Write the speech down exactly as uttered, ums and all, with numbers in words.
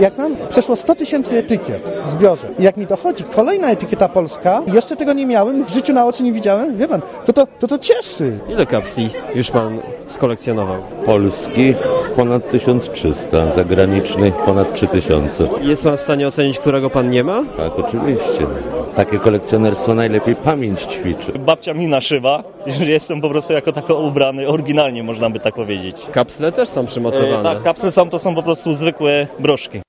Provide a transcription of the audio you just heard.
Jak mam przeszło sto tysięcy etykiet w zbiorze i jak mi dochodzi kolejna etykieta polska, jeszcze tego nie miałem, w życiu na oczy nie widziałem, wie pan, to to, to, to cieszy. Ile kapsli już pan skolekcjonował? Polskich ponad tysiąc trzysta, zagranicznych ponad trzy tysiące. Jest pan w stanie ocenić, którego pan nie ma? Tak, oczywiście. Takie kolekcjonerstwo najlepiej pamięć ćwiczy. Babcia mi naszywa, że jestem po prostu jako tako ubrany, oryginalnie można by tak powiedzieć. Kapsle też są przymocowane. E, tak, kapsle są, to są po prostu zwykłe broszki.